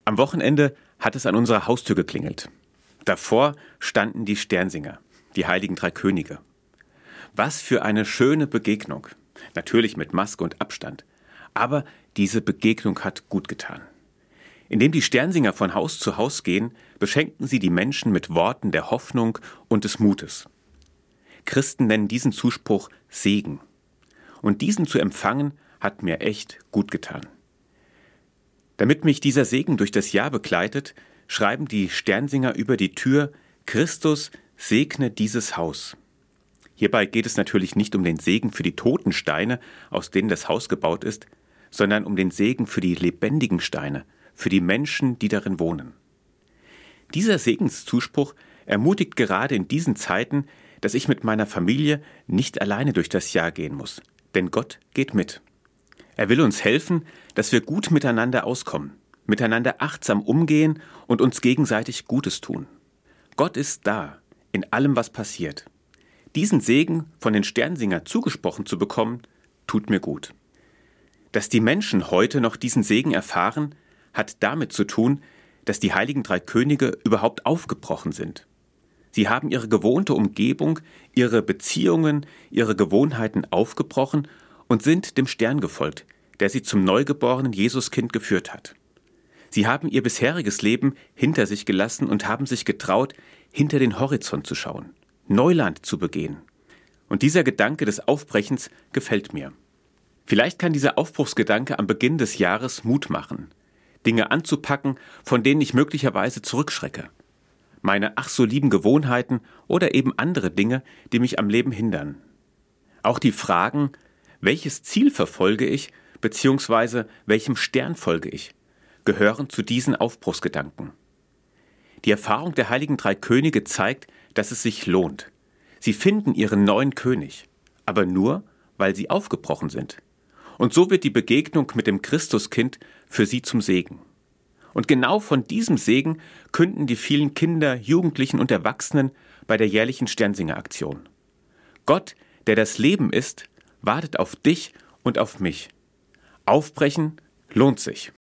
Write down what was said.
Am Wochenende hat es an unserer Haustür geklingelt. Davor standen die Sternsinger, die heiligen drei Könige. Was für eine schöne Begegnung. Natürlich mit Maske und Abstand. Aber diese Begegnung hat gut getan. Indem die Sternsinger von Haus zu Haus gehen, beschenken sie die Menschen mit Worten der Hoffnung und des Mutes. Christen nennen diesen Zuspruch Segen. Und diesen zu empfangen, hat mir echt gut getan. Damit mich dieser Segen durch das Jahr begleitet, schreiben die Sternsinger über die Tür: Christus segne dieses Haus. Hierbei geht es natürlich nicht um den Segen für die toten Steine, aus denen das Haus gebaut ist, sondern um den Segen für die lebendigen Steine, für die Menschen, die darin wohnen. Dieser Segenszuspruch ermutigt gerade in diesen Zeiten, dass ich mit meiner Familie nicht alleine durch das Jahr gehen muss, denn Gott geht mit. Er will uns helfen, dass wir gut miteinander auskommen, miteinander achtsam umgehen und uns gegenseitig Gutes tun. Gott ist da, in allem, was passiert. Diesen Segen von den Sternsingern zugesprochen zu bekommen, tut mir gut. Dass die Menschen heute noch diesen Segen erfahren, hat damit zu tun, dass die heiligen drei Könige überhaupt aufgebrochen sind. Sie haben ihre gewohnte Umgebung, ihre Beziehungen, ihre Gewohnheiten aufgebrochen und sind dem Stern gefolgt, der sie zum neugeborenen Jesuskind geführt hat. Sie haben ihr bisheriges Leben hinter sich gelassen und haben sich getraut, hinter den Horizont zu schauen, Neuland zu begehen. Und dieser Gedanke des Aufbrechens gefällt mir. Vielleicht kann dieser Aufbruchsgedanke am Beginn des Jahres Mut machen, Dinge anzupacken, von denen ich möglicherweise zurückschrecke. Meine ach so lieben Gewohnheiten oder eben andere Dinge, die mich am Leben hindern. Auch die Fragen: Welches Ziel verfolge ich, beziehungsweise welchem Stern folge ich, gehören zu diesen Aufbruchsgedanken. Die Erfahrung der heiligen drei Könige zeigt, dass es sich lohnt. Sie finden ihren neuen König, aber nur, weil sie aufgebrochen sind. Und so wird die Begegnung mit dem Christuskind für sie zum Segen. Und genau von diesem Segen künden die vielen Kinder, Jugendlichen und Erwachsenen bei der jährlichen Sternsinger-Aktion. Gott, der das Leben ist, wartet auf dich und auf mich. Aufbrechen lohnt sich.